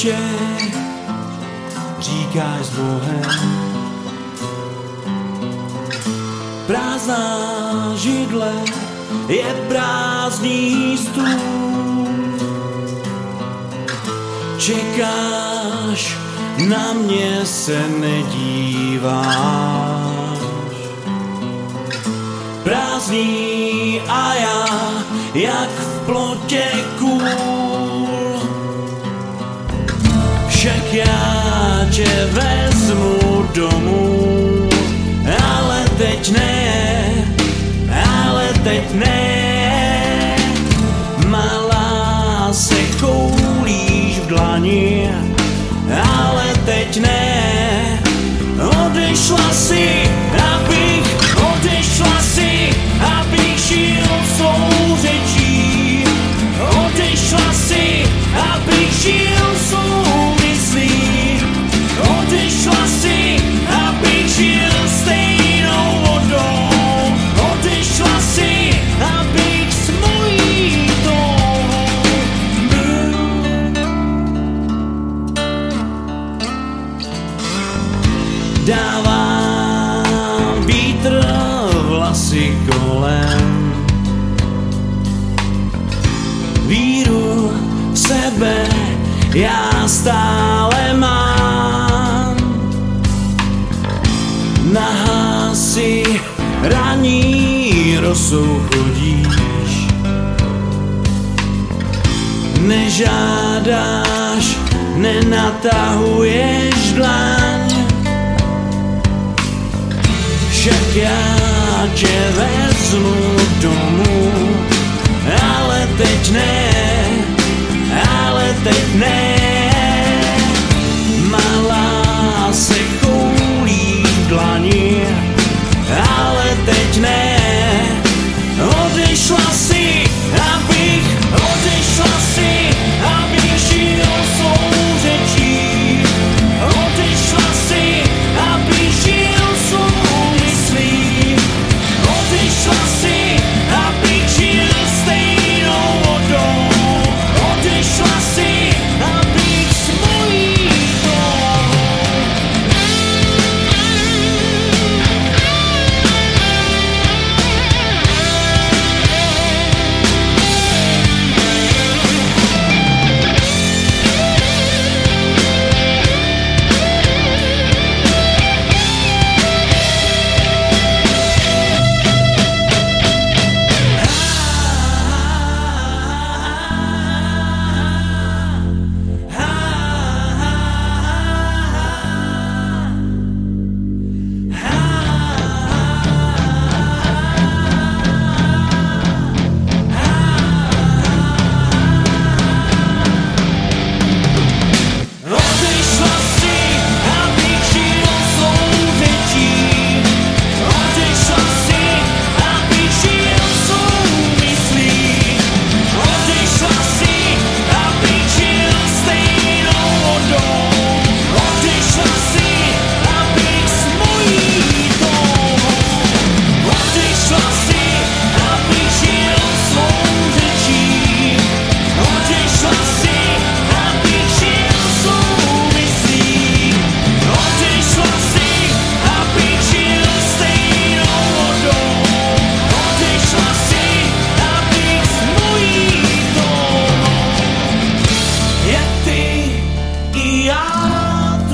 očích říkáš s Bohem. Prázdná židle je prázdný stůl. Čekáš, na mě se nedíváš. Prázdný a já, jak v plotě kůl. Však já tě vezmu domů, ale teď ne, malá se koulíš v dlani, ale teď ne, odešla si, abych žil svou řečí, odešla si, abych žil svou myslí, odešla si, abych žil stejnou vodou, odešla si, abych s mojí touhou byl. Dávám vítr vlasy kolem, víru v sebe já stále mám. Nahá si ranní rosou chodíš, nežádáš, nenatahuješ dlaň. Však já tě vezmu domů, ale teď ne, malá se koulí v dlani, ale teď ne, odešla si, abych žil svou řečí, odešla si, abych žil svou myslí, odešla si, abych žil stejnou vodou, odešla si, abych s mojí touhou.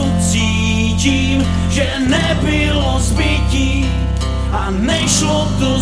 Že nebylo zbytí a nešlo to